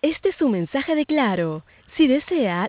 Este es un mensaje de Claro. Si desea,